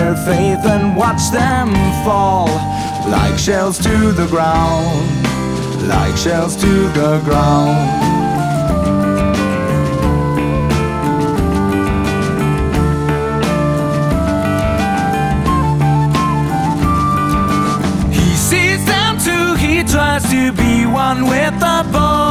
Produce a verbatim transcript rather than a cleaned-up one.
their faith and watch them fall like shells to the ground, like shells to the ground. He sees them too, he tries to be one with the boy.